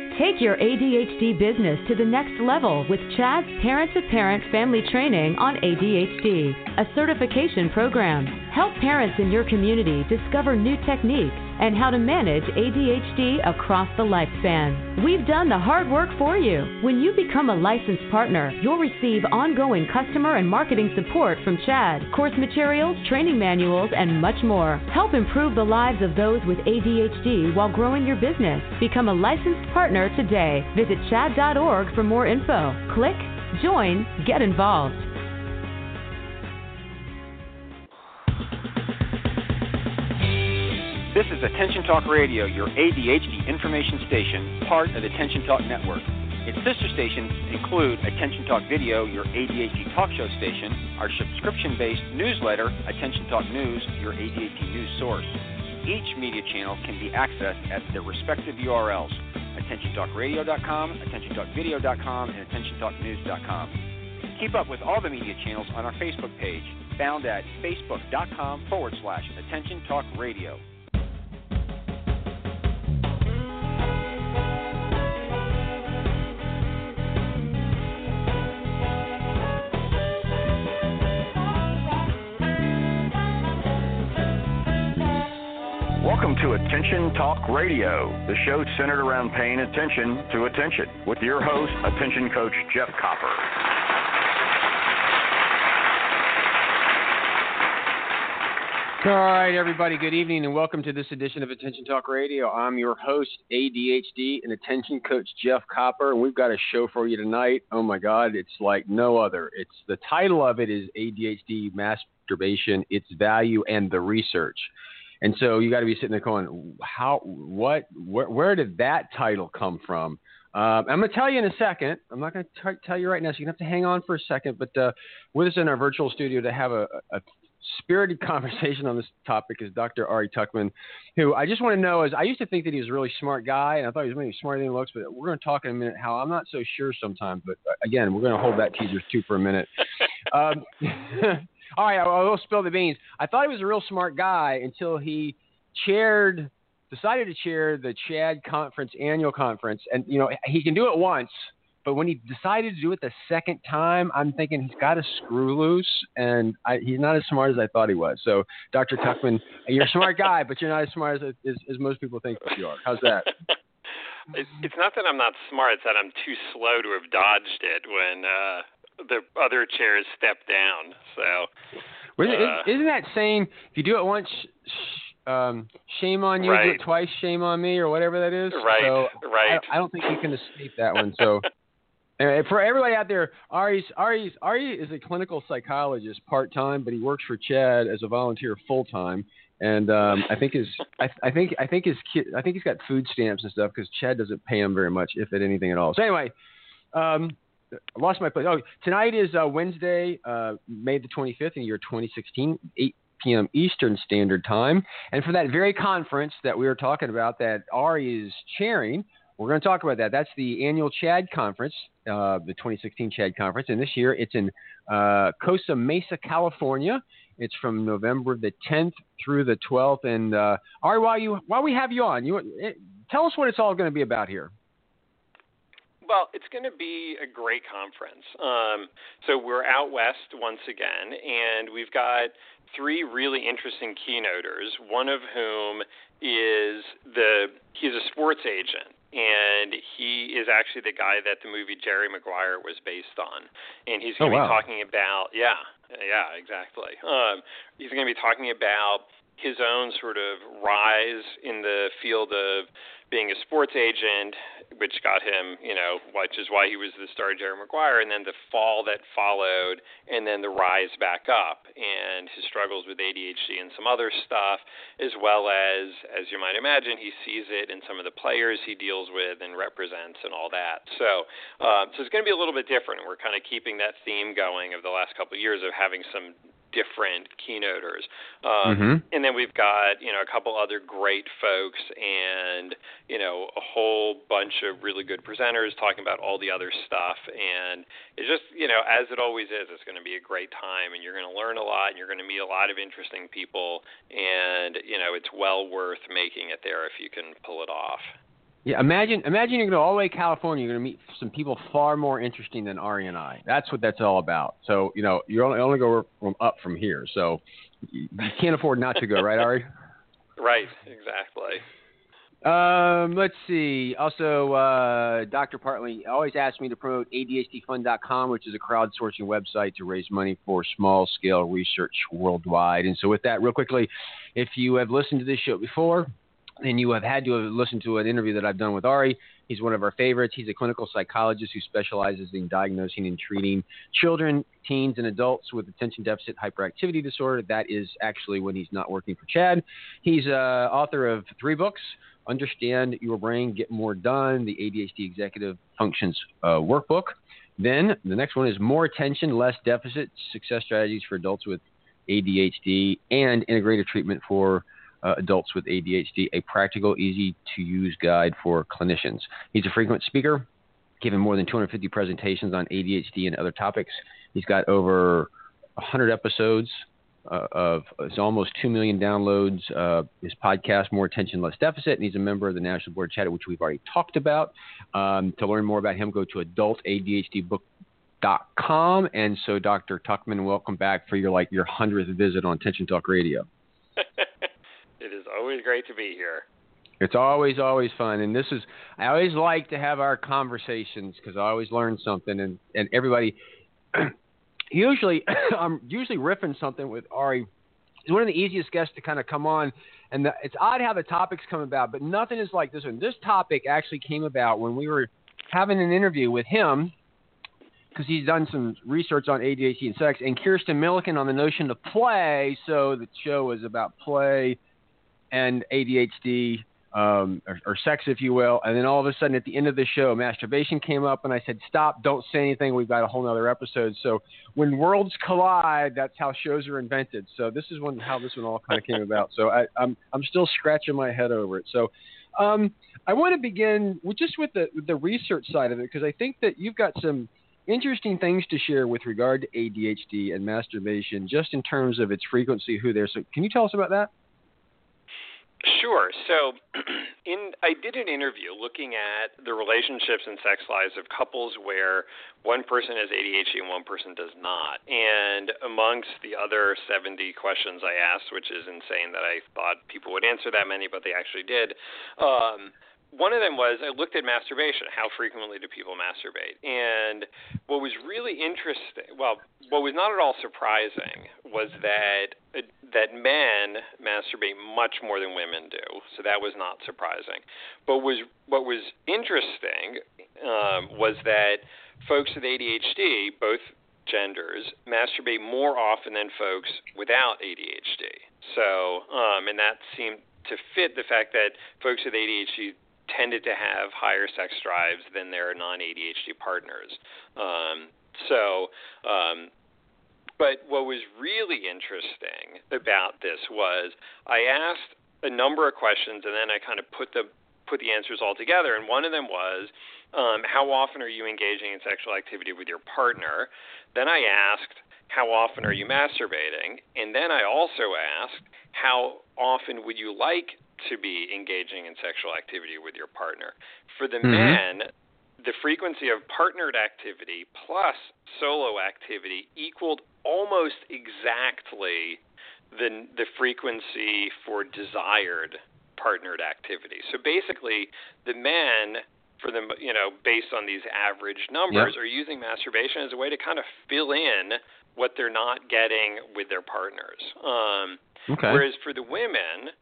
Take your ADHD business to the next level with Chad's Parent-to-Parent Family Training on ADHD, a certification program. Help parents in your community discover new techniques and how to manage ADHD across the lifespan. We've done the hard work for you. When you become a licensed partner, you'll receive ongoing customer and marketing support from Chad, course materials, training manuals, and much more. Help improve the lives of those with ADHD while growing your business. Become a licensed partner today. Visit chad.org for more info. Click, join, get involved. This is Attention Talk Radio, your ADHD information station, part of the Attention Talk Network. Its sister stations include Attention Talk Video, your ADHD talk show station, our subscription-based newsletter, Attention Talk News, your ADHD news source. Each media channel can be accessed at their respective URLs, AttentionTalkRadio.com, AttentionTalkVideo.com, and AttentionTalkNews.com. Keep up with all the media channels on our Facebook page, found at Facebook.com/Attention Talk Radio. Welcome to Attention Talk Radio, the show centered around paying attention to attention, with your host, Attention Coach Jeff Copper. All right, everybody, good evening, and welcome to this edition of Attention Talk Radio. I'm your host, ADHD and Attention Coach Jeff Copper, and we've got a show for you tonight. Oh, my God, it's like no other. The title of it is ADHD Masturbation, Its Value, and the Research. And so you got to be sitting there going, where did that title come from? I'm going to tell you in a second. I'm not going to tell you right now, so you're going to have to hang on for a second. But with us in our virtual studio to have a spirited conversation on this topic is Dr. Ari Tuckman, who I just want to know is I used to think that he was a really smart guy, and I thought he was maybe smarter than he looks, but we're going to talk in a minute how I'm not so sure sometimes. But again, we're going to hold that teaser too for a minute. All right, I'll spill the beans. I thought he was a real smart guy until he decided to chair the CHAD conference, annual conference. And, you know, he can do it once, but when he decided to do it the second time, I'm thinking he's got a screw loose, and he's not as smart as I thought he was. So, Dr. Tuckman, you're a smart guy, but you're not as smart as most people think that you are. How's that? It's not that I'm not smart, it's that I'm too slow to have dodged it when the other chairs step down. So, isn't that saying if you do it once, shame on you, do it twice, shame on me, or whatever that is? Right. So right. I don't think you can escape that one. So, anyway, for everybody out there, Ari is a clinical psychologist part time, but he works for CHAD as a volunteer full time. And I think he's got food stamps and stuff because CHAD doesn't pay him very much, if at anything at all. So anyway. I lost my place. Oh, tonight is Wednesday, May the 25th in the year 2016, 8 p.m. Eastern Standard Time. And for that very conference that we were talking about that Ari is chairing, we're going to talk about that. That's the annual CHAD conference, the 2016 CHAD conference. And this year it's in Costa Mesa, California. It's from November the 10th through the 12th. And Ari, while we have you on, tell us what it's all going to be about here. Well, it's going to be a great conference. So we're out west once again, and we've got three really interesting keynoters, one of whom he's a sports agent, and he is actually the guy that the movie Jerry Maguire was based on. And he's going to be talking about, yeah, exactly. He's going to be talking about his own sort of rise in the field of being a sports agent, which got him, which is why he was the star of Jerry Maguire, and then the fall that followed, and then the rise back up, and his struggles with ADHD and some other stuff, as well as you might imagine, he sees it in some of the players he deals with and represents and all that. So it's going to be a little bit different. We're kind of keeping that theme going of the last couple of years of having some different keynoters. And then we've got, a couple other great folks and, a whole bunch of really good presenters talking about all the other stuff. And it's just, as it always is, it's going to be a great time, and you're going to learn a lot, and you're going to meet a lot of interesting people. And, it's well worth making it there if you can pull it off. Yeah, imagine you're going to go all the way to California. You're going to meet some people far more interesting than Ari and I. That's what that's all about. So, you only go up from here. So you can't afford not to go, right, Ari? Right, exactly. Let's see. Also, Dr. Partly always asks me to promote ADHDfund.com, which is a crowdsourcing website to raise money for small-scale research worldwide. And so with that, real quickly, if you have listened to this show before, then you have had to have listened to an interview that I've done with Ari. He's one of our favorites. He's a clinical psychologist who specializes in diagnosing and treating children, teens, and adults with attention deficit hyperactivity disorder. That is actually when he's not working for Chad. He's author of 3 books: Understand Your Brain, Get More Done, the ADHD Executive Functions Workbook. Then the next one is More Attention, Less Deficit, Success Strategies for Adults with ADHD, and Integrative Treatment for Adults with ADHD, a practical, easy-to-use guide for clinicians. He's a frequent speaker, given more than 250 presentations on ADHD and other topics. He's got over 100 episodes of it's almost 2 million downloads. His podcast, More Attention, Less Deficit, and he's a member of the National Board of Chat, which we've already talked about. To learn more about him, go to adultadhdbook.com. And so, Dr. Tuckman, welcome back for your 100th visit on Attention Talk Radio. It is always great to be here. It's always fun. And I always like to have our conversations because I always learn something. And everybody, I'm usually riffing something with Ari. He's one of the easiest guests to kind of come on. And it's odd how the topics come about, but nothing is like this one. This topic actually came about when we were having an interview with him, because he's done some research on ADHD and sex, and Kirsten Milliken on the notion of play. So the show was about play and ADHD, or sex, if you will. And then all of a sudden at the end of the show, masturbation came up, and I said, stop, don't say anything. We've got a whole nother episode. So when worlds collide, that's how shows are invented. So this is how this one all kind of came about. So I'm still scratching my head over it. So I want to begin with the research side of it, because I think that you've got some interesting things to share with regard to ADHD and masturbation, just in terms of its frequency, who there. So can you tell us about that? Sure. So I did an interview looking at the relationships and sex lives of couples where one person has ADHD and one person does not. And amongst the other 70 questions I asked, which is insane that I thought people would answer that many, but they actually did, one of them was I looked at masturbation. How frequently do people masturbate? And what was really interesting, what was not at all surprising, was that men masturbate much more than women do. So that was not surprising. But what was interesting was that folks with ADHD, both genders, masturbate more often than folks without ADHD. So, and that seemed to fit the fact that folks with ADHD tended to have higher sex drives than their non-ADHD partners. But what was really interesting about this was I asked a number of questions, and then I kind of put the answers all together. And one of them was, how often are you engaging in sexual activity with your partner? Then I asked, how often are you masturbating? And then I also asked, how often would you like to be engaging in sexual activity with your partner? For the men, the frequency of partnered activity plus solo activity equaled almost exactly the frequency for desired partnered activity. So basically, the men, based on these average numbers, are using masturbation as a way to kind of fill in what they're not getting with their partners. Whereas for the women,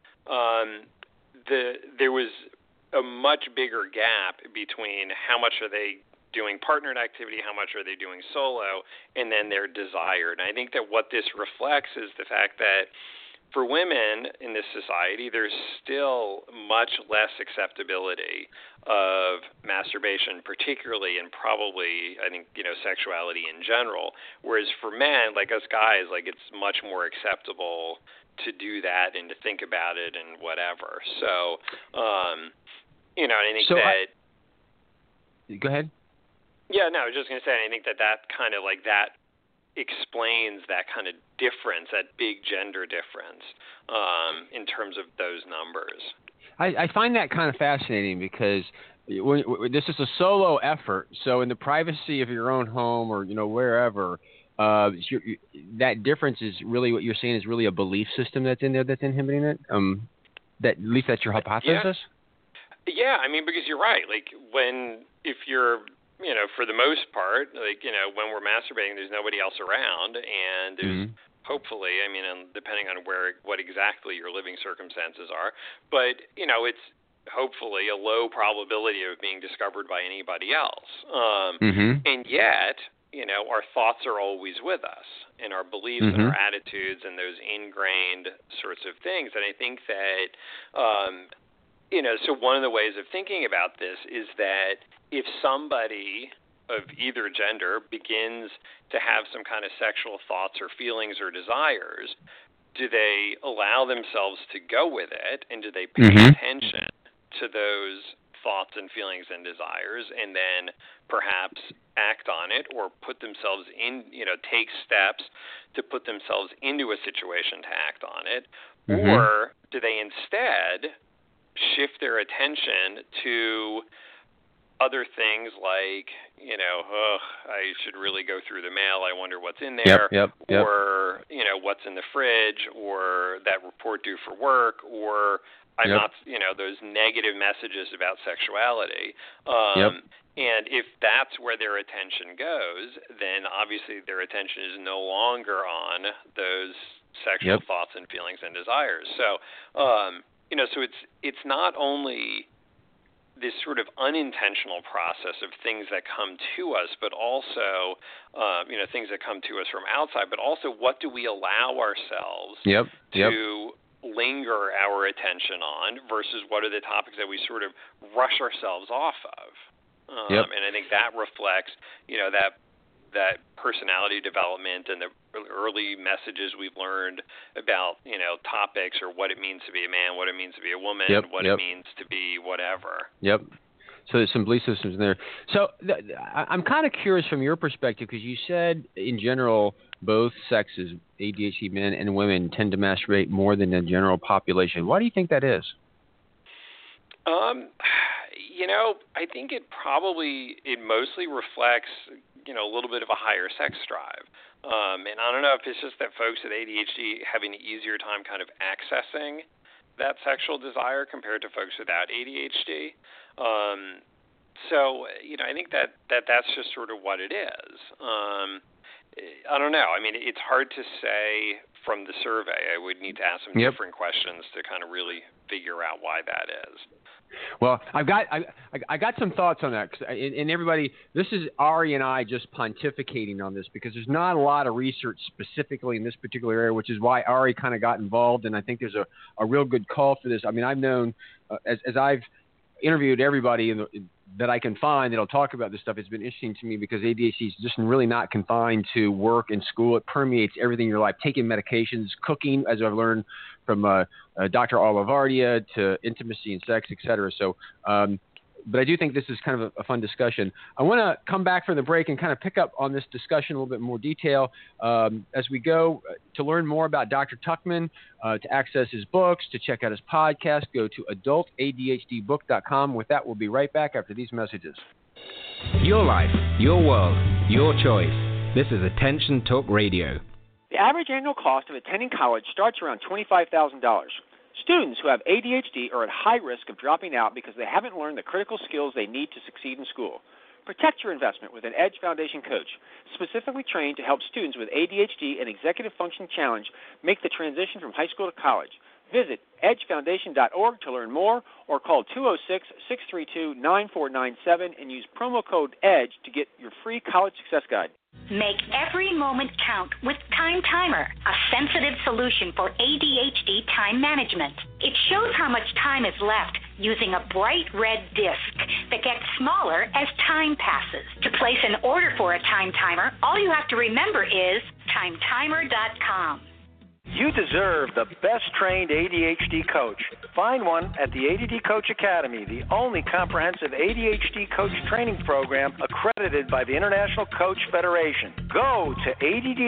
there was a much bigger gap between how much are they doing partnered activity, how much are they doing solo, and then their desired. And I think that what this reflects is the fact that for women in this society, there's still much less acceptability of masturbation, particularly, and probably, I think, sexuality in general. Whereas for men, like us guys, it's much more acceptable to do that and to think about it and whatever. So, I think go ahead. Yeah, no, I was just going to say, I think that kind of that explains that kind of difference, that big gender difference in terms of those numbers. I find that kind of fascinating because this is a solo effort. So in the privacy of your own home or wherever, that difference is really what you're saying is really a belief system that's in there that's inhibiting it. That at least that's your hypothesis. Yeah, I mean, because you're right. Like if you're for the most part, when we're masturbating, there's nobody else around, and there's hopefully, I mean, depending on what exactly your living circumstances are, but it's hopefully a low probability of being discovered by anybody else. And yet, our thoughts are always with us, and our beliefs and our attitudes and those ingrained sorts of things. And I think that, so one of the ways of thinking about this is that if somebody of either gender begins to have some kind of sexual thoughts or feelings or desires, do they allow themselves to go with it, and do they pay attention to those thoughts and feelings and desires, and then perhaps act on it or put themselves in, take steps to put themselves into a situation to act on it, or do they instead shift their attention to other things like, I should really go through the mail. I wonder what's in there, or, what's in the fridge, or that report due for work, or I'm not, those negative messages about sexuality. And if that's where their attention goes, then obviously their attention is no longer on those sexual thoughts and feelings and desires. So, so it's not only this sort of unintentional process of things that come to us, but also, things that come to us from outside, but also what do we allow ourselves to linger our attention on versus what are the topics that we sort of rush ourselves off of. And I think that reflects, that personality development and the early messages we've learned about, topics or what it means to be a man, what it means to be a woman, what it means to be whatever. So there's some belief systems in there. So I'm kind of curious from your perspective, because you said in general both sexes, ADHD men and women, tend to masturbate more than the general population. Why do you think that is? I think it mostly reflects, a little bit of a higher sex drive. And I don't know if it's just that folks with ADHD have an easier time kind of accessing that sexual desire compared to folks without ADHD. So, I think that's just sort of what it is. I don't know. I mean, it's hard to say from the survey. I would need to ask some different questions to kind of really figure out why that is. Well, I got some thoughts on that, and everybody, this is Ari and I just pontificating on this because there's not a lot of research specifically in this particular area, which is why Ari kind of got involved, and I think there's a real good call for this. I mean, I've known, as I've interviewed everybody that I can find that'll talk about this stuff, it's been interesting to me because ADHD is just really not confined to work and school. It permeates everything in your life, taking medications, cooking, as I've learned from Dr. Olivardia, to intimacy and sex, et cetera. So, but I do think this is kind of a fun discussion. I want to come back from the break and kind of pick up on this discussion a little bit more detail as we go. To learn more about Dr. Tuchman, to access his books, to check out his podcast, go to adultadhdbook.com. With that, we'll be right back after these messages. Your life, your world, your choice. This is Attention Talk Radio. The average annual cost of attending college starts around $25,000. Students who have ADHD are at high risk of dropping out because they haven't learned the critical skills they need to succeed in school. Protect your investment with an EDGE Foundation coach, specifically trained to help students with ADHD and executive function challenge make the transition from high school to college. Visit edgefoundation.org to learn more or call 206-632-9497 and use promo code EDGE to get your free college success guide. Make every moment count with Time Timer, a sensitive solution for ADHD time management. It shows how much time is left using a bright red disc that gets smaller as time passes. To place an order for a Time Timer, all you have to remember is timetimer.com. You deserve the best-trained ADHD coach. Find one at the ADD Coach Academy, the only comprehensive ADHD coach training program accredited by the International Coach Federation. Go to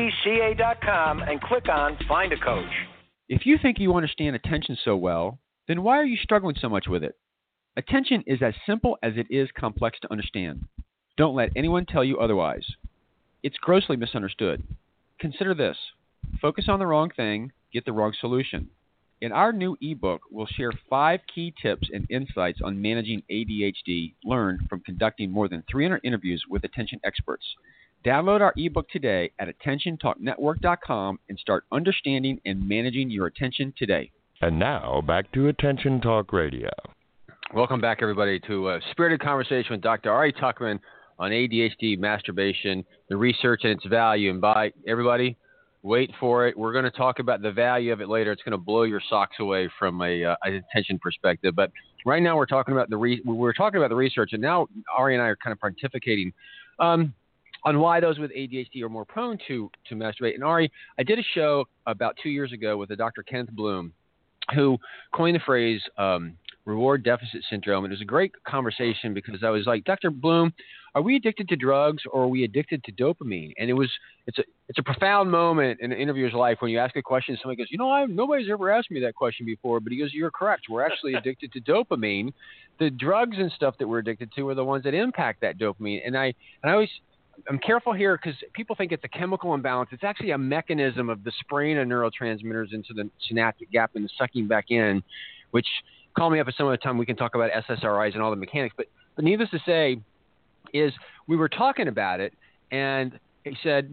ADDCA.com and click on Find a Coach. If you think you understand attention so well, then why are you struggling so much with it? Attention is as simple as it is complex to understand. Don't let anyone tell you otherwise. It's grossly misunderstood. Consider this. Focus on the wrong thing, get the wrong solution. In our new ebook, we'll share 5 key tips and insights on managing ADHD learned from conducting more than 300 interviews with attention experts. Download our ebook today at AttentionTalkNetwork.com and start understanding and managing your attention today. And now, back to Attention Talk Radio. Welcome back, everybody, to a spirited conversation with Dr. Ari Tuckman on ADHD, masturbation, the research and its value. And by everybody, wait for it. We're going to talk about the value of it later. It's going to blow your socks away from an attention perspective. But right now, we're talking about the research, and now Ari and I are kind of pontificating on why those with ADHD are more prone to masturbate. And Ari, I did a show about 2 years ago with a Dr. Kenneth Bloom, who coined the phrase reward deficit syndrome. And it was a great conversation because I was like, Dr. Bloom, are we addicted to drugs or are we addicted to dopamine? And it's a profound moment in an interviewer's life when you ask a question, somebody goes, nobody's ever asked me that question before, but he goes, you're correct. We're actually addicted to dopamine. The drugs and stuff that we're addicted to are the ones that impact that dopamine. And I'm careful here because people think it's a chemical imbalance. It's actually a mechanism of the spraying of neurotransmitters into the synaptic gap and sucking back in, which call me up at some other time. We can talk about SSRIs and all the mechanics. But needless to say is we were talking about it, and he said,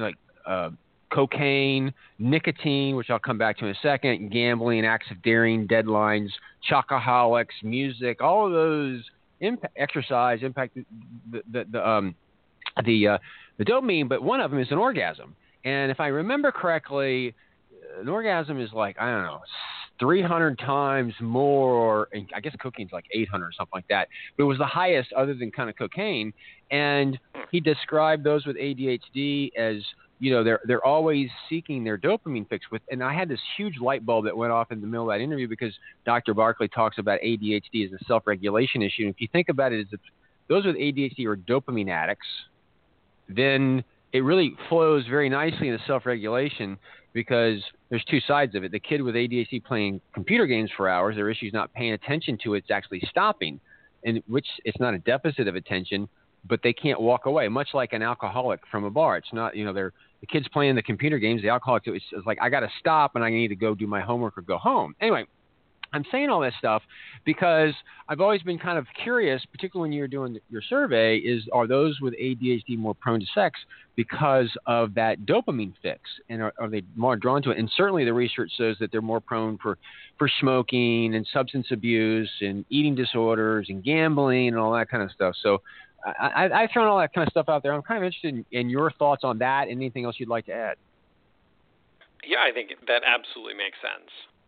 cocaine, nicotine, which I'll come back to in a second, gambling, acts of daring, deadlines, chocoholics, music, all of those exercise impact the dopamine, but one of them is an orgasm. And if I remember correctly, an orgasm is like, 300 times more, and I guess cocaine's like 800 or something like that, but it was the highest other than kind of cocaine. And he described those with ADHD as, they're always seeking their dopamine fix with. And I had this huge light bulb that went off in the middle of that interview because Dr. Barkley talks about ADHD as a self-regulation issue. And if you think about it as if those with ADHD are dopamine addicts, then it really flows very nicely into self-regulation because there's two sides of it. The kid with ADHD playing computer games for hours, their issue is not paying attention to it, it's actually stopping, in which it's not a deficit of attention, but they can't walk away, much like an alcoholic from a bar. It's not, the kid's playing the computer games, the alcoholic, it's like, I got to stop and I need to go do my homework or go home. Anyway, I'm saying all this stuff because I've always been kind of curious, particularly when you're doing your survey, are those with ADHD more prone to sex because of that dopamine fix? And are they more drawn to it? And certainly the research says that they're more prone for smoking and substance abuse and eating disorders and gambling and all that kind of stuff. So I've thrown all that kind of stuff out there. I'm kind of interested in your thoughts on that and anything else you'd like to add. Yeah, I think that absolutely makes sense.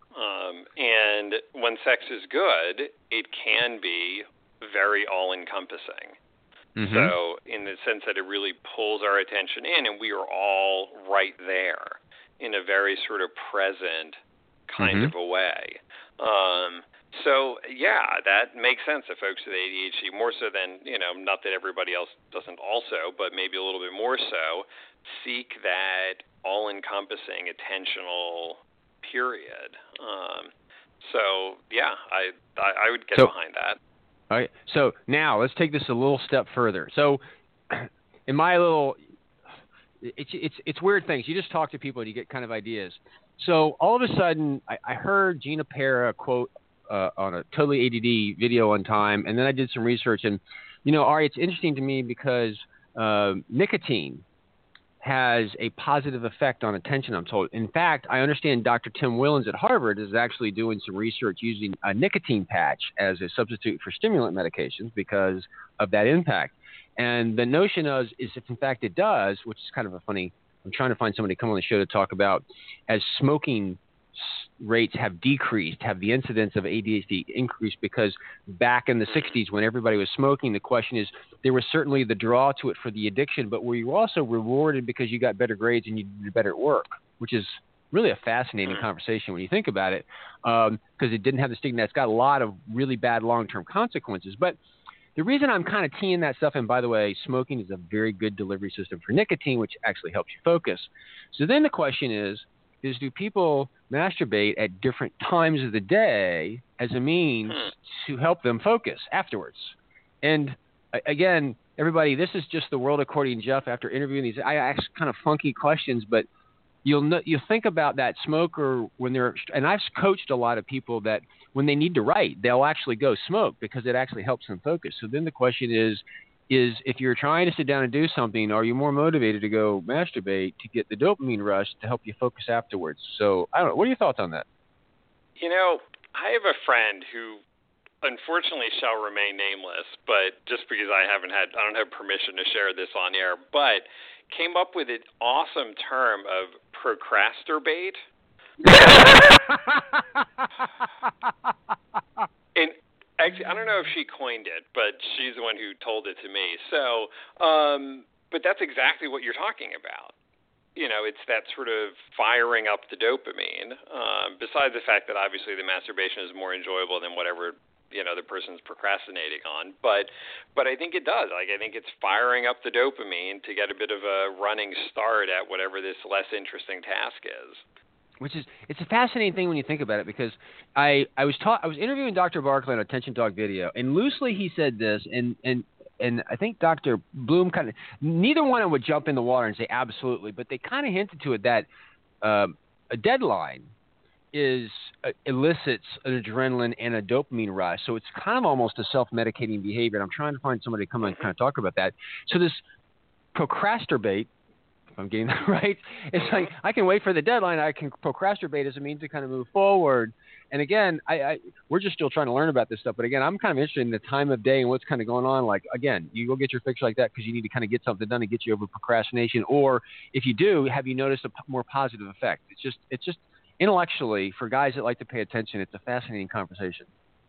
And when sex is good, it can be very all-encompassing. Mm-hmm. So in the sense that it really pulls our attention in, and we are all right there in a very sort of present kind of a way. So, yeah, that makes sense to folks with ADHD, more so than, not that everybody else doesn't also, but maybe a little bit more so, seek that all-encompassing attentional period. So yeah, I would get behind that. All right. So now let's take this a little step further. So in my little, it's weird things. You just talk to people and you get kind of ideas. So all of a sudden I heard Gina Para quote on a Totally ADD video one time, and then I did some research, and Ari, it's interesting to me because nicotine has a positive effect on attention, I'm told. In fact, I understand Dr. Tim Willens at Harvard is actually doing some research using a nicotine patch as a substitute for stimulant medications because of that impact. And the notion is if in fact it does, which is kind of a funny, I'm trying to find somebody to come on the show to talk about, as smoking rates have decreased, have the incidence of ADHD increased, because back in the 60s when everybody was smoking, the question is, there was certainly the draw to it for the addiction, but were you also rewarded because you got better grades and you did better at work, which is really a fascinating conversation when you think about it, because it didn't have the stigma. It's got a lot of really bad long-term consequences. But the reason I'm kind of teeing that stuff, and by the way, smoking is a very good delivery system for nicotine, which actually helps you focus. So then the question is, is, do people masturbate at different times of the day as a means to help them focus afterwards? And again, everybody, this is just the world according to Jeff. After interviewing these, I ask kind of funky questions, but you'll think about that smoker when they're, and I've coached a lot of people that when they need to write, they'll actually go smoke because it actually helps them focus. So then the question is if you're trying to sit down and do something, are you more motivated to go masturbate to get the dopamine rush to help you focus afterwards? So I don't know. What are your thoughts on that? You know, I have a friend who unfortunately shall remain nameless, but just because I don't have permission to share this on air, but came up with an awesome term of procrasturbate. And actually, I don't know if she coined it, but she's the one who told it to me. So, but that's exactly what you're talking about. You know, it's that sort of firing up the dopamine, besides the fact that obviously the masturbation is more enjoyable than whatever, you know, the person's procrastinating on. But I think it does. Like, I think it's firing up the dopamine to get a bit of a running start at whatever this less interesting task is. It's a fascinating thing when you think about it, because I was interviewing Dr. Barkley on Attention Talk Video, and loosely he said this, and I think Dr. Bloom kind of, neither one of them would jump in the water and say absolutely, but they kind of hinted to it that a deadline elicits an adrenaline and a dopamine rush. So it's kind of almost a self-medicating behavior. And I'm trying to find somebody to come and kind of talk about that. So this procrastinate, if I'm getting that right, it's like I can wait for the deadline. I can procrastinate as a means to kind of move forward. And again, we're just still trying to learn about this stuff. But again, I'm kind of interested in the time of day and what's kind of going on. Like, again, you go get your fix like that because you need to kind of get something done to get you over procrastination. Or if you do, have you noticed a more positive effect? It's just intellectually, for guys that like to pay attention, it's a fascinating conversation.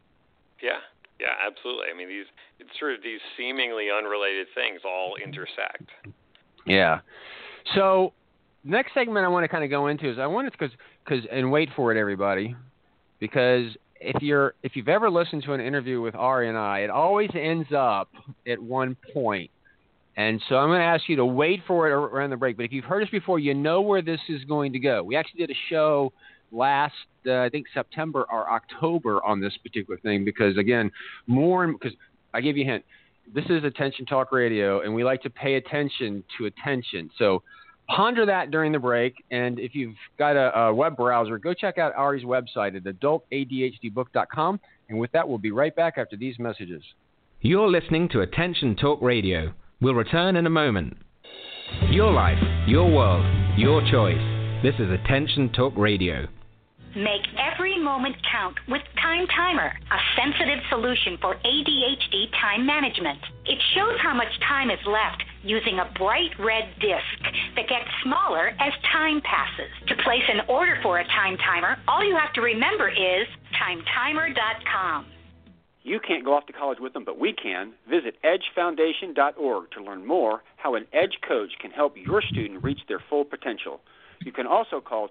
Yeah, absolutely. I mean, it's sort of these seemingly unrelated things all intersect. Yeah. So next segment I want to kind of go into is because and wait for it, everybody, because if you've ever listened to an interview with Ari and I, it always ends up at one point. And so I'm going to ask you to wait for it around the break. But if you've heard us before, you know where this is going to go. We actually did a show last, I think, September or October on this particular thing because, again, because I gave you a hint. This is Attention Talk Radio, and we like to pay attention to attention. So ponder that during the break. And if you've got a web browser, go check out Ari's website at adultadhdbook.com. And with that, we'll be right back after these messages. You're listening to Attention Talk Radio. We'll return in a moment. Your life, your world, your choice. This is Attention Talk Radio. Make every moment count with Time Timer, a sensitive solution for ADHD time management. It shows how much time is left using a bright red disc that gets smaller as time passes. To place an order for a Time Timer, all you have to remember is timetimer.com. You can't go off to college with them, but we can. Visit edgefoundation.org to learn more how an EDGE coach can help your student reach their full potential. You can also call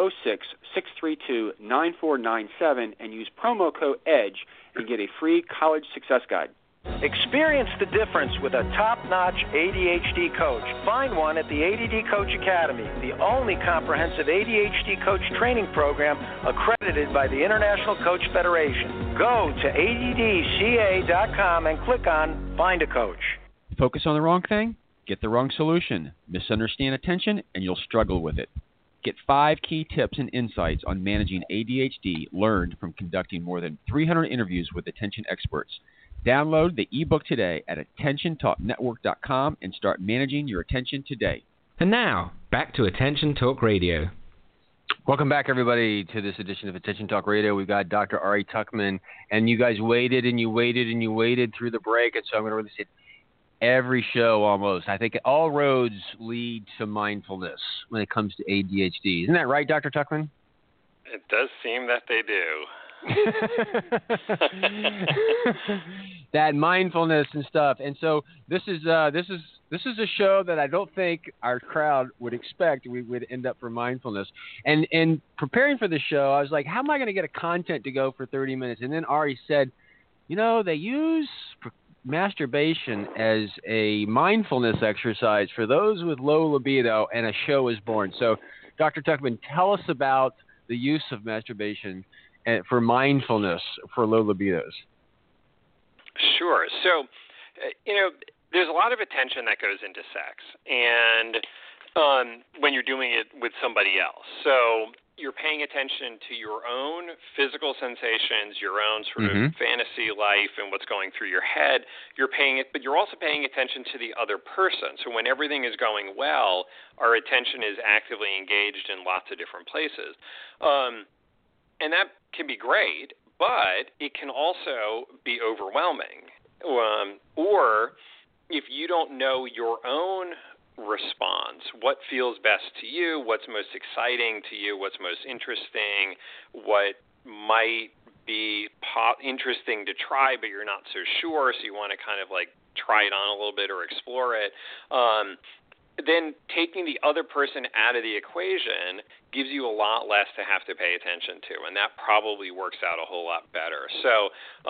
206-632-9497 and use promo code EDGE and get a free college success guide. Experience the difference with a top-notch ADHD coach. Find one at the ADD Coach Academy, the only comprehensive ADHD coach training program accredited by the International Coach Federation. Go to addca.com and click on Find a Coach. Focus on the wrong thing? Get the wrong solution. Misunderstand attention, and you'll struggle with it. Get 5 key tips and insights on managing ADHD learned from conducting more than 300 interviews with attention experts. Download the ebook today at attentiontalknetwork.com and start managing your attention today. And now, back to Attention Talk Radio. Welcome back, everybody, to this edition of Attention Talk Radio. We've got Dr. Ari Tuckman, and you guys waited and you waited and you waited through the break, and so I'm going to really say every show almost. I think all roads lead to mindfulness when it comes to ADHD. Isn't that right, Dr. Tuckman? It does seem that they do. That mindfulness and stuff. And so this is a show that I don't think our crowd would expect we would end up for mindfulness. And in preparing for the show, I was like, how am I going to get a content to go for 30 minutes? And then Ari said, they use masturbation as a mindfulness exercise for those with low libido, and a show is born. So Dr. Tuckman, tell us about the use of masturbation for mindfulness for low libidos. Sure. So, there's a lot of attention that goes into sex, and when you're doing it with somebody else. So you're paying attention to your own physical sensations, your own sort of fantasy life and what's going through your head. But you're also paying attention to the other person. So when everything is going well, our attention is actively engaged in lots of different places. And that can be great, but it can also be overwhelming. Or if you don't know your own response, what feels best to you, what's most exciting to you, what's most interesting, what might be interesting to try but you're not so sure, so you want to kind of like try it on a little bit or explore it, then taking the other person out of the equation gives you a lot less to have to pay attention to, and that probably works out a whole lot better. So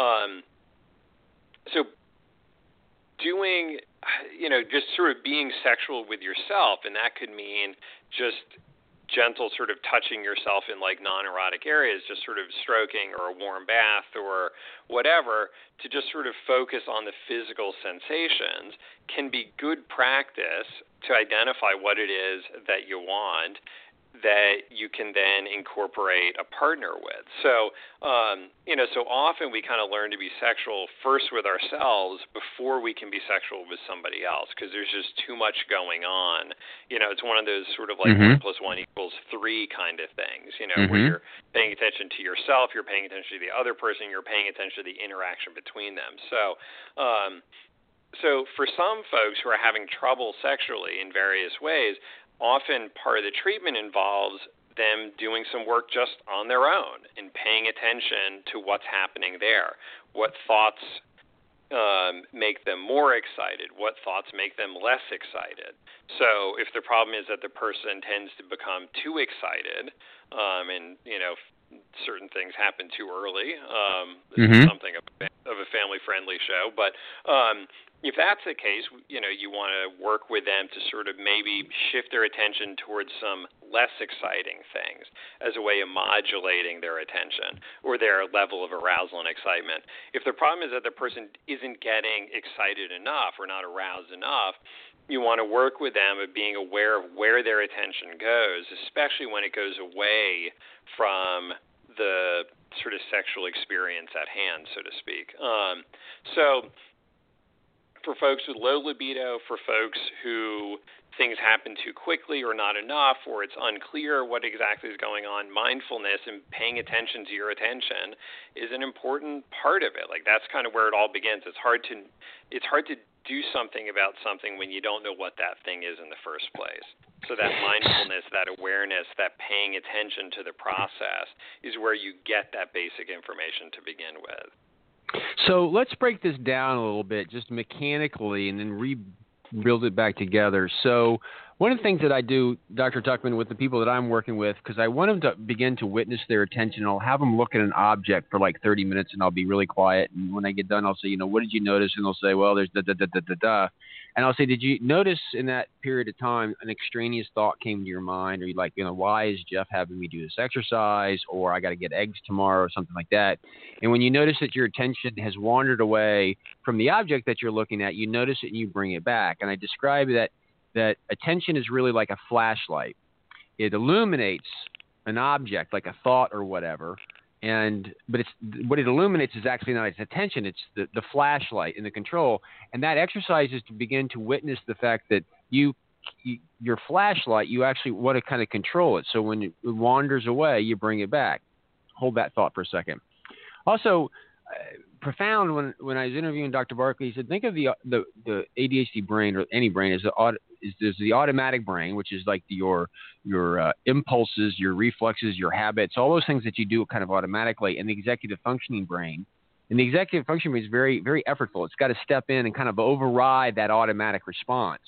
doing, just sort of being sexual with yourself, and that could mean just gentle sort of touching yourself in like non-erotic areas, just sort of stroking or a warm bath or whatever, to just sort of focus on the physical sensations can be good practice to identify what it is that you want that you can then incorporate a partner with. So, so often we kind of learn to be sexual first with ourselves before we can be sexual with somebody else, because there's just too much going on. It's one of those sort of like 1 + 1 = 3 kind of things, where you're paying attention to yourself, you're paying attention to the other person, you're paying attention to the interaction between them. So for some folks who are having trouble sexually in various ways, often part of the treatment involves them doing some work just on their own and paying attention to what's happening there. What thoughts make them more excited? What thoughts make them less excited? So if the problem is that the person tends to become too excited and, certain things happen too early, this is something of a family-friendly show, but if that's the case, you want to work with them to sort of maybe shift their attention towards some less exciting things as a way of modulating their attention or their level of arousal and excitement. If the problem is that the person isn't getting excited enough or not aroused enough, you want to work with them of being aware of where their attention goes, especially when it goes away from the sort of sexual experience at hand, so to speak. So for folks with low libido, for folks who things happen too quickly or not enough, or it's unclear what exactly is going on, mindfulness and paying attention to your attention is an important part of it. Like that's kind of where it all begins. It's hard to do something about something when you don't know what that thing is in the first place. So that mindfulness, that awareness, that paying attention to the process is where you get that basic information to begin with. So let's break this down a little bit, just mechanically, and then rebuild it back together. So one of the things that I do, Dr. Tuckman, with the people that I'm working with, because I want them to begin to witness their attention, I'll have them look at an object for like 30 minutes, and I'll be really quiet. And when I get done, I'll say, what did you notice? And they'll say, well, there's da-da-da-da-da-da. And I'll say, did you notice in that period of time an extraneous thought came to your mind? Or you like, why is Jeff having me do this exercise? Or I got to get eggs tomorrow or something like that. And when you notice that your attention has wandered away from the object that you're looking at, you notice it and you bring it back. And I describe that attention is really like a flashlight. It illuminates an object, like a thought or whatever. But what it illuminates is actually not its attention. It's the flashlight and the control. And that exercise is to begin to witness the fact that your flashlight, you actually want to kind of control it. So when it wanders away, you bring it back. Hold that thought for a second. Also, profound when I was interviewing Dr. Barkley, he said, think of the ADHD brain or any brain as there's the automatic brain, which is like your impulses, your reflexes, your habits, all those things that you do kind of automatically, and the executive functioning brain. And the executive functioning brain is very, very effortful. It's got to step in and kind of override that automatic response.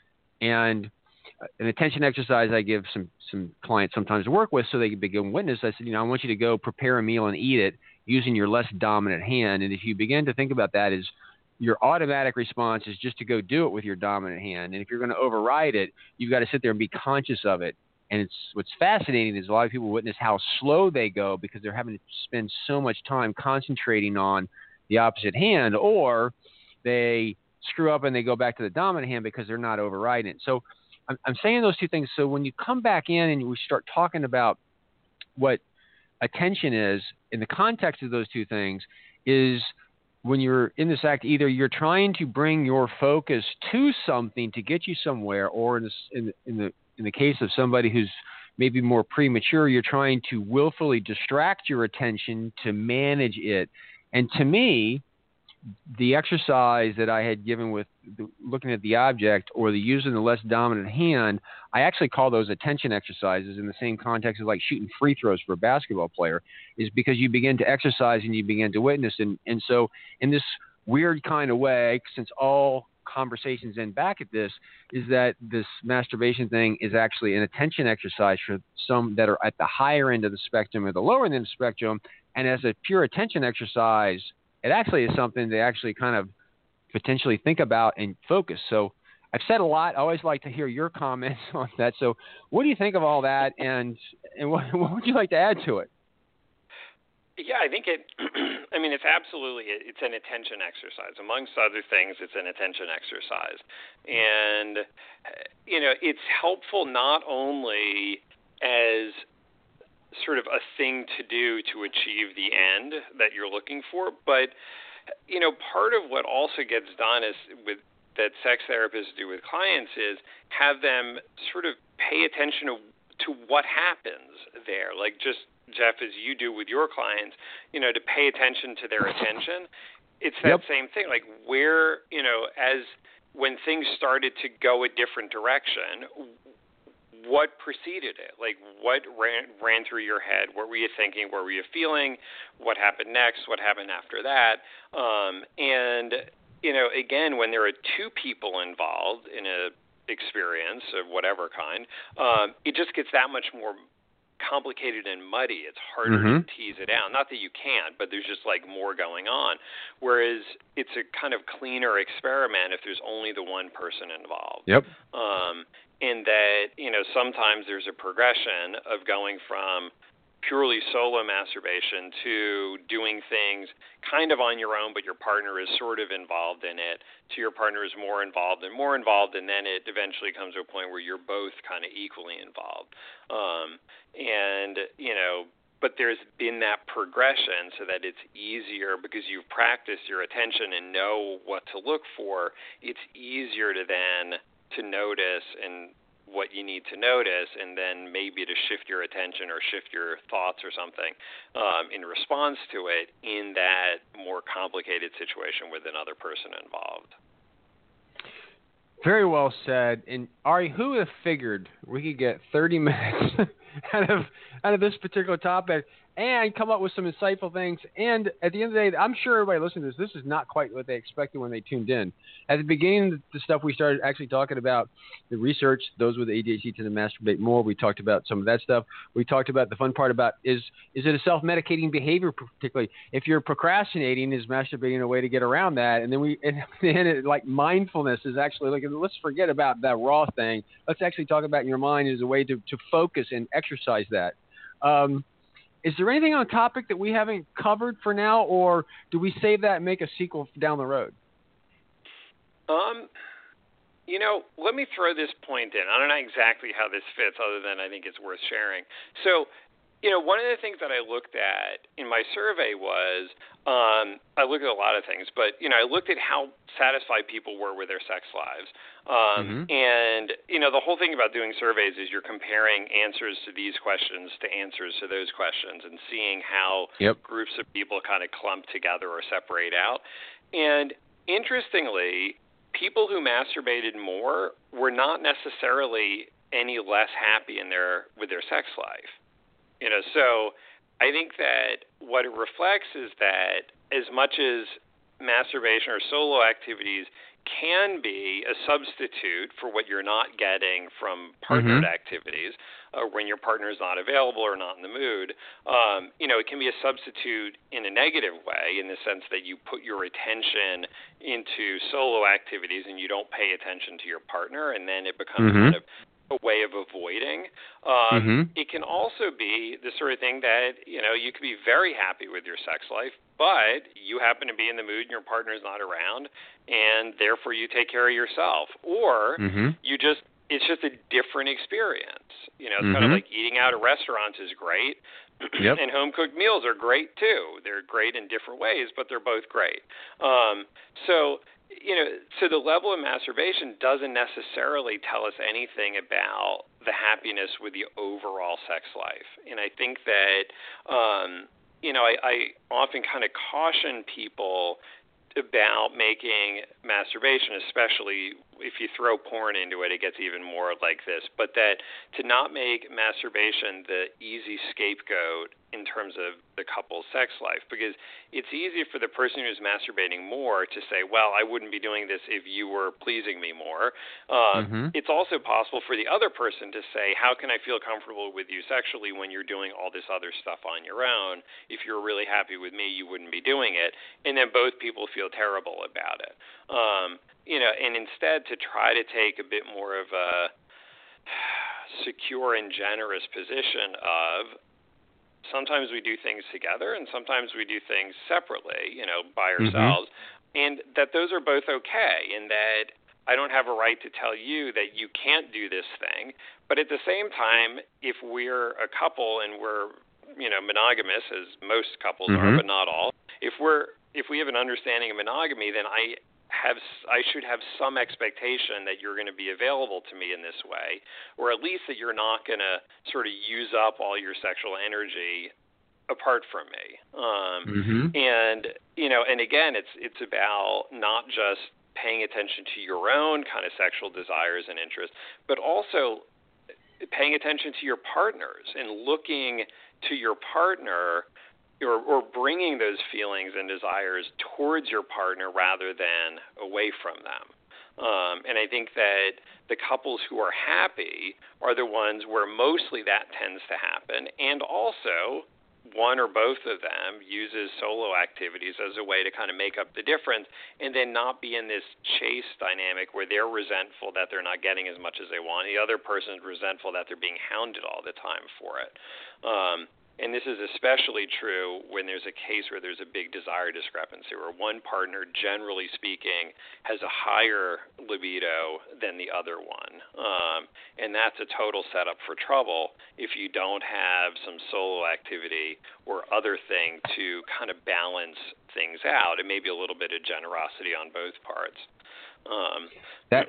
And an attention exercise I give some clients sometimes to work with so they can begin witness. I said, I want you to go prepare a meal and eat it using your less dominant hand. And if you begin to think about that as your automatic response is just to go do it with your dominant hand. And if you're going to override it, you've got to sit there and be conscious of it And what's fascinating is a lot of people witness how slow they go because they're having to spend so much time concentrating on the opposite hand, or they screw up and they go back to the dominant hand because they're not overriding it. So I'm saying those two things. So when you come back in and we start talking about what attention is in the context of those two things, is when you're in this act, either you're trying to bring your focus to something to get you somewhere, or in the case of somebody who's maybe more premature, you're trying to willfully distract your attention to manage it. And to me, the exercise that I had given with looking at the object or the using the less dominant hand, I actually call those attention exercises in the same context as like shooting free throws for a basketball player, is because you begin to exercise and you begin to witness. And so in this weird kind of way, since all conversations end back at this, is that this masturbation thing is actually an attention exercise for some that are at the higher end of the spectrum or the lower end of the spectrum. And as a pure attention exercise, it actually is something to actually kind of potentially think about and focus. So I've said a lot. I always like to hear your comments on that. So what do you think of all that, and what would you like to add to it? Yeah, I think it's an attention exercise. Amongst other things, it's an attention exercise. And, it's helpful not only as sort of a thing to do to achieve the end that you're looking for, but part of what also gets done is that sex therapists do with clients is have them sort of pay attention to what happens there, like just Jeff, as you do with your clients, to pay attention to their attention. It's that same thing, like where as when things started to go a different direction, what preceded it? Like, what ran through your head? What were you thinking? What were you feeling? What happened next? What happened after that? Again, when there are two people involved in a experience of whatever kind, it just gets that much more complicated and muddy. It's harder to tease it out. Not that you can't, but there's just like more going on. Whereas it's a kind of cleaner experiment if there's only the one person involved. Yep. And that, sometimes there's a progression of going from purely solo masturbation to doing things kind of on your own, but your partner is sort of involved in it, to your partner is more involved, and then it eventually comes to a point where you're both kind of equally involved. But there's been that progression so that it's easier because you've practiced your attention and know what to look for. It's easier to then to notice and what you need to notice, and then maybe to shift your attention or shift your thoughts or something in response to it in that more complicated situation with another person involved. Very well said. And Ari, who would have figured we could get 30 minutes out of this particular topic and come up with some insightful things? And at the end of the day, I'm sure everybody listening to this is not quite what they expected when they tuned in. At the beginning, the stuff we started actually talking about, the research, those with ADHD tend to masturbate more. We talked about some of that stuff. We talked about the fun part about is it a self-medicating behavior, particularly if you're procrastinating, is masturbating a way to get around that? And then like mindfulness is actually like, let's forget about that raw thing. Let's actually talk about your mind as a way to focus and exercise that. Is there anything on topic that we haven't covered for now, or do we save that and make a sequel down the road? Let me throw this point in. I don't know exactly how this fits other than I think it's worth sharing. So, one of the things that I looked at in my survey was I looked at a lot of things, but, I looked at how satisfied people were with their sex lives. And, the whole thing about doing surveys is you're comparing answers to these questions to answers to those questions and seeing how groups of people kind of clump together or separate out. And interestingly, people who masturbated more were not necessarily any less happy with their sex life. So I think that what it reflects is that as much as masturbation or solo activities can be a substitute for what you're not getting from partnered activities, when your partner is not available or not in the mood, it can be a substitute in a negative way in the sense that you put your attention into solo activities and you don't pay attention to your partner, and then it becomes kind of a a way of avoiding. It can also be the sort of thing that, you could be very happy with your sex life, but you happen to be in the mood and your partner's not around, and therefore you take care of yourself. Or it's just a different experience. It's kind of like eating out at restaurants is great, and home-cooked meals are great too. They're great in different ways, but they're both great. So the level of masturbation doesn't necessarily tell us anything about the happiness with the overall sex life. And I think that, I often kind of caution people about making masturbation, especially if you throw porn into it, it gets even more like this, but that to not make masturbation the easy scapegoat in terms of the couple's sex life, because it's easy for the person who's masturbating more to say, well, I wouldn't be doing this if you were pleasing me more. It's also possible for the other person to say, how can I feel comfortable with you sexually when you're doing all this other stuff on your own? If you're really happy with me, you wouldn't be doing it. And then both people feel terrible about it. And instead to try to take a bit more of a secure and generous position of sometimes we do things together and sometimes we do things separately, by ourselves, and that those are both okay, and that I don't have a right to tell you that you can't do this thing. But at the same time, if we're a couple and we're, monogamous, as most couples are, but not all, if we have an understanding of monogamy, then I should have some expectation that you're going to be available to me in this way, or at least that you're not going to sort of use up all your sexual energy apart from me. And again, it's about not just paying attention to your own kind of sexual desires and interests, but also paying attention to your partners and looking to your partner or bringing those feelings and desires towards your partner rather than away from them. And I think that the couples who are happy are the ones where mostly that tends to happen, and also one or both of them uses solo activities as a way to kind of make up the difference and then not be in this chase dynamic where they're resentful that they're not getting as much as they want. The other person's resentful that they're being hounded all the time for it. And this is especially true when there's a case where there's a big desire discrepancy, where one partner, generally speaking, has a higher libido than the other one. And that's a total setup for trouble if you don't have some solo activity or other thing to kind of balance things out. It may be a little bit of generosity on both parts. That's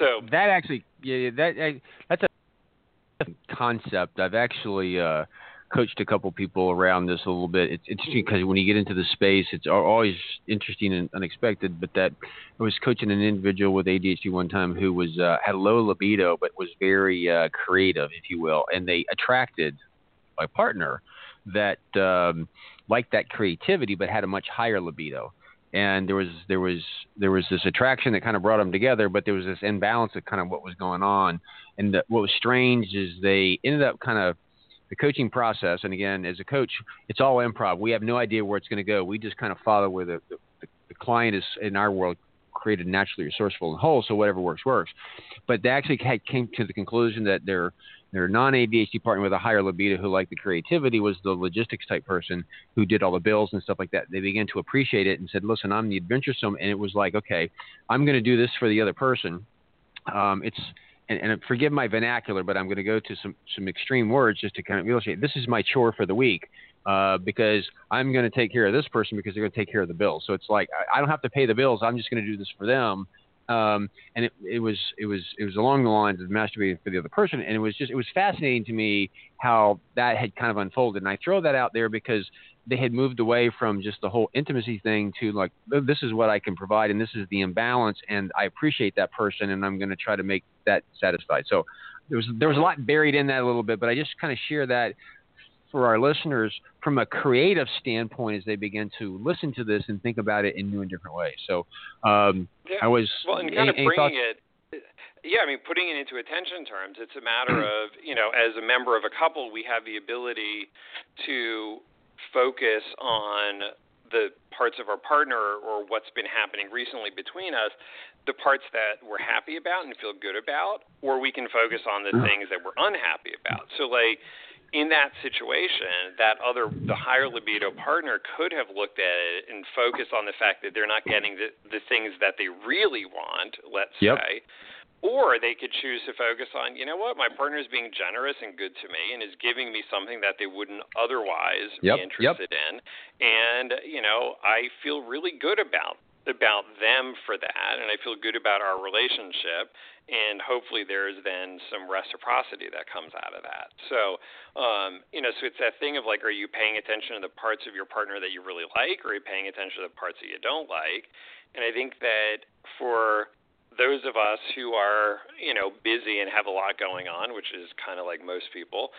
a concept. I've actually coached a couple people around this a little bit. It's interesting because when you get into the space, it's always interesting and unexpected. But that I was coaching an individual with ADHD one time who was had low libido but was very creative, if you will, and they attracted a partner that liked that creativity but had a much higher libido. And there was this attraction that kind of brought them together, but there was this imbalance of kind of what was going on. And what was strange is they ended up kind of the coaching process. And again, as a coach, it's all improv. We have no idea where it's going to go. We just kind of follow where the client is in our world created naturally resourceful and whole. So whatever works. But they actually came to the conclusion that their non-ADHD partner with a higher libido who liked the creativity was the logistics type person who did all the bills and stuff like that. They began to appreciate it and said, listen, I'm the adventuresome. And it was like, okay, I'm going to do this for the other person. And forgive my vernacular, but I'm going to go to some extreme words just to kind of illustrate. This is my chore for the week because I'm going to take care of this person because they're going to take care of the bills. So it's like I don't have to pay the bills. I'm just going to do this for them. And it was along the lines of masturbating for the other person. And it was fascinating to me how that had kind of unfolded. And I throw that out there because they had moved away from just the whole intimacy thing to like, this is what I can provide and this is the imbalance and I appreciate that person and I'm going to try to make that satisfied. So there was a lot buried in that a little bit, but I just kind of share that for our listeners from a creative standpoint as they begin to listen to this and think about it in new and different ways. So putting it into attention terms, it's a matter of, as a member of a couple, we have the ability to focus on the parts of our partner or what's been happening recently between us, the parts that we're happy about and feel good about, or we can focus on the things that we're unhappy about. So like in that situation, the higher libido partner could have looked at it and focused on the fact that they're not getting the things that they really want, let's say. Or they could choose to focus on, you know what, my partner is being generous and good to me and is giving me something that they wouldn't otherwise be interested in. And, you know, I feel really good about them for that, and I feel good about our relationship. And hopefully there's then some reciprocity that comes out of that. So, you know, so it's that thing of like, are you paying attention to the parts of your partner that you really like, or are you paying attention to the parts that you don't like? And I think that for those of us who are, you know, busy and have a lot going on, which is kind of like most people,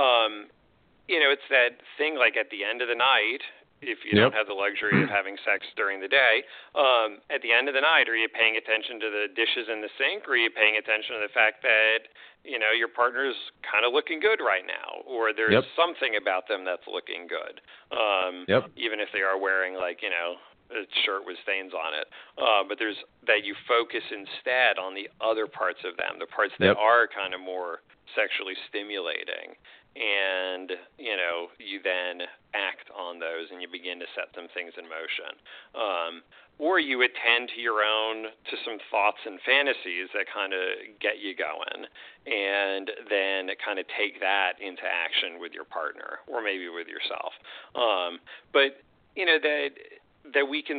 you know, it's that thing like at the end of the night, if you don't have the luxury of having sex during the day, at the end of the night, are you paying attention to the dishes in the sink, or are you paying attention to the fact that, you know, your partner's kind of looking good right now, or there's something about them that's looking good, even if they are wearing like, you know, a shirt with stains on it, but there's that you focus instead on the other parts of them, the parts that are kind of more sexually stimulating, and you know, you then act on those and you begin to set some things in motion, or you attend to some thoughts and fantasies that kind of get you going, and then kind of take that into action with your partner or maybe with yourself, but you know that we can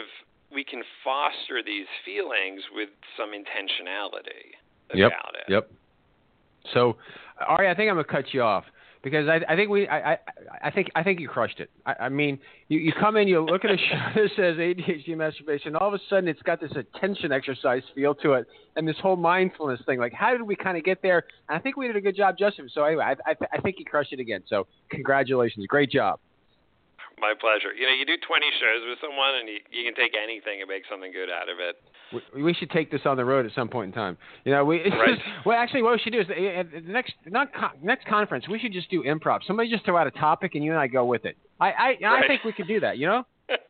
foster these feelings with some intentionality about it. So, Ari, I think I'm gonna cut you off because I think you crushed it. I mean, you come in, you look at a show that says ADHD masturbation, all of a sudden it's got this attention exercise feel to it, and this whole mindfulness thing. Like, how did we kind of get there? And I think we did a good job, Justin. So anyway, I think you crushed it again. So congratulations, great job. My pleasure. You know, you do 20 shows with someone, and you can take anything and make something good out of it. We should take this on the road at some point in time. You know, well, actually, what we should do is the next conference, we should just do improv. Somebody just throw out a topic, and you and I go with it. I think we could do that. You know,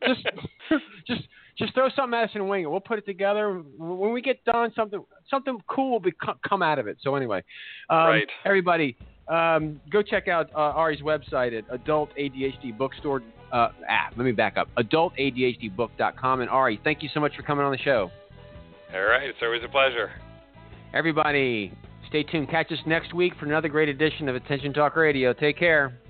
just throw something at us and wing it. We'll put it together. When we get done, something cool will come out of it. So anyway, everybody. Go check out Ari's website at Adult ADHD Bookstore. Let me back up. AdultADHDbook.com. And Ari, thank you so much for coming on the show. All right. It's always a pleasure. Everybody, stay tuned. Catch us next week for another great edition of Attention Talk Radio. Take care.